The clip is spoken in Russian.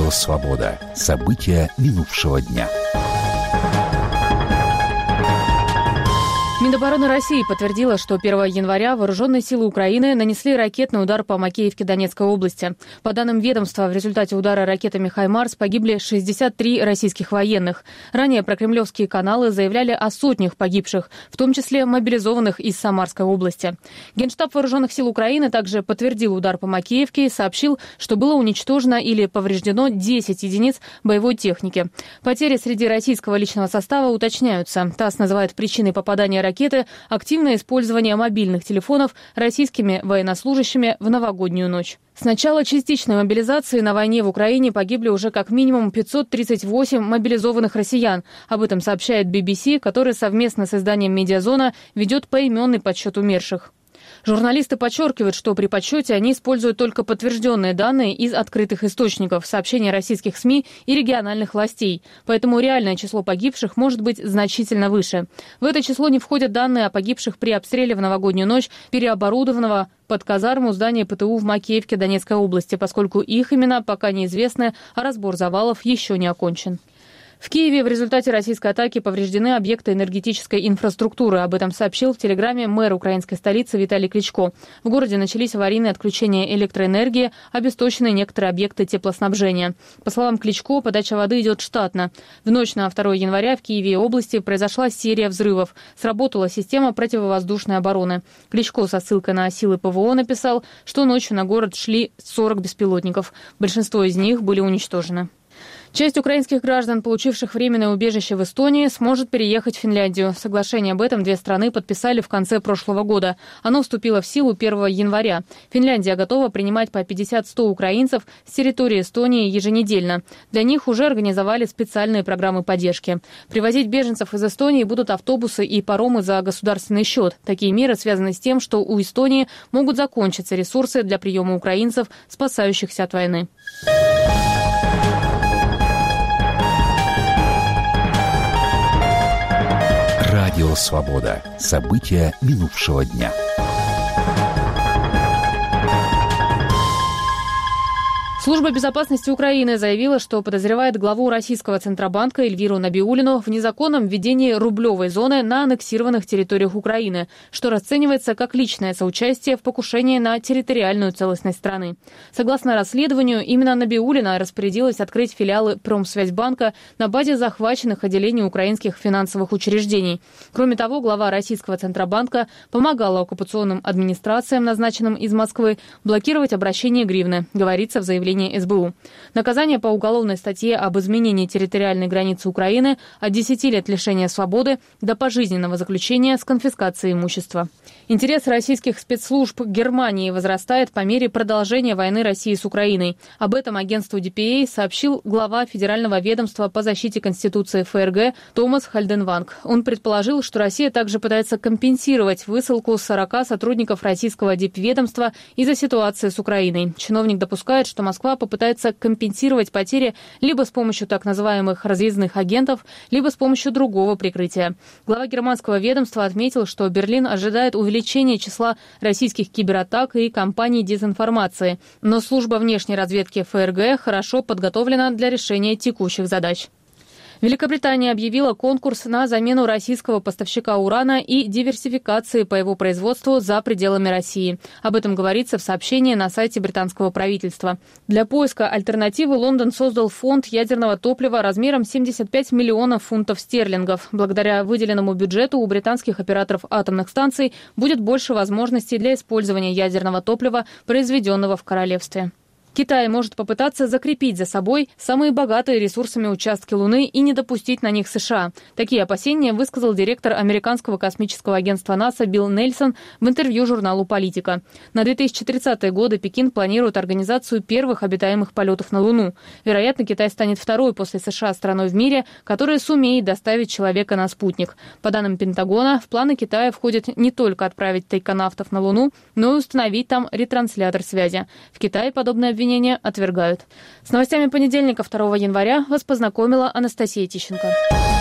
Радио «Свобода». События минувшего дня. Минобороны России подтвердила, что 1 января вооруженные силы Украины нанесли ракетный удар по Макеевке Донецкой области. По данным ведомства, в результате удара ракетами «Хаймарс» погибли 63 российских военных. Ранее прокремлевские каналы заявляли о сотнях погибших, в том числе мобилизованных из Самарской области. Генштаб вооруженных сил Украины также подтвердил удар по Макеевке и сообщил, что было уничтожено или повреждено 10 единиц боевой техники. Потери среди российского личного состава уточняются. ТАСС называет причиной попадания ракеты активное использование мобильных телефонов российскими военнослужащими в новогоднюю ночь. С начала частичной мобилизации на войне в Украине погибли уже как минимум 538 мобилизованных россиян. Об этом сообщает BBC, который совместно с изданием «Медиазона» ведет поименный подсчет умерших. Журналисты подчеркивают, что при подсчете они используют только подтвержденные данные из открытых источников, сообщения российских СМИ и региональных властей. Поэтому реальное число погибших может быть значительно выше. В это число не входят данные о погибших при обстреле в новогоднюю ночь переоборудованного под казарму здания ПТУ в Макеевке Донецкой области, поскольку их имена пока неизвестны, а разбор завалов еще не окончен. В Киеве в результате российской атаки повреждены объекты энергетической инфраструктуры. Об этом сообщил в Телеграме мэр украинской столицы Виталий Кличко. В городе начались аварийные отключения электроэнергии, обесточены некоторые объекты теплоснабжения. По словам Кличко, подача воды идет штатно. В ночь на 2 января в Киеве и области произошла серия взрывов. Сработала система противовоздушной обороны. Кличко со ссылкой на силы ПВО написал, что ночью на город шли 40 беспилотников. Большинство из них были уничтожены. Часть украинских граждан, получивших временное убежище в Эстонии, сможет переехать в Финляндию. Соглашение об этом две страны подписали в конце прошлого года. Оно вступило в силу 1 января. Финляндия готова принимать по 50-100 украинцев с территории Эстонии еженедельно. Для них уже организовали специальные программы поддержки. Привозить беженцев из Эстонии будут автобусы и паромы за государственный счет. Такие меры связаны с тем, что у Эстонии могут закончиться ресурсы для приема украинцев, спасающихся от войны. Радио «Свобода». События минувшего дня. Служба безопасности Украины заявила, что подозревает главу российского Центробанка Эльвиру Набиуллину в незаконном введении рублевой зоны на аннексированных территориях Украины, что расценивается как личное соучастие в покушении на территориальную целостность страны. Согласно расследованию, именно Набиуллина распорядилась открыть филиалы Промсвязьбанка на базе захваченных отделений украинских финансовых учреждений. Кроме того, глава российского Центробанка помогала оккупационным администрациям, назначенным из Москвы, блокировать обращение гривны, говорится в заявлении СБУ. Наказание по уголовной статье об изменении территориальной границы Украины от 10 лет лишения свободы до пожизненного заключения с конфискацией имущества. Интерес российских спецслужб к Германии возрастает по мере продолжения войны России с Украиной. Об этом агентству DPA сообщил глава Федерального ведомства по защите Конституции ФРГ Томас Хальденванг. Он предположил, что Россия также пытается компенсировать высылку 40 сотрудников российского дипведомства из-за ситуации с Украиной. Чиновник допускает, что Москва попытается компенсировать потери либо с помощью так называемых разъездных агентов, либо с помощью другого прикрытия. Глава германского ведомства отметил, что Берлин ожидает увеличения числа российских кибератак и кампаний дезинформации. Но служба внешней разведки ФРГ хорошо подготовлена для решения текущих задач. Великобритания объявила конкурс на замену российского поставщика урана и диверсификации по его производству за пределами России. Об этом говорится в сообщении на сайте британского правительства. Для поиска альтернативы Лондон создал фонд ядерного топлива размером 75 миллионов фунтов стерлингов. Благодаря выделенному бюджету у британских операторов атомных станций будет больше возможностей для использования ядерного топлива, произведенного в королевстве. Китай может попытаться закрепить за собой самые богатые ресурсами участки Луны и не допустить на них США. Такие опасения высказал директор американского космического агентства НАСА Билл Нельсон в интервью журналу «Политика». На 2030-е годы Пекин планирует организацию первых обитаемых полетов на Луну. Вероятно, Китай станет второй после США страной в мире, которая сумеет доставить человека на спутник. По данным Пентагона, в планы Китая входит не только отправить тайконавтов на Луну, но и установить там ретранслятор связи. В Китае подобное обвинение отвергают. С новостями понедельника, 2 января, вас познакомила Анастасия Тищенко.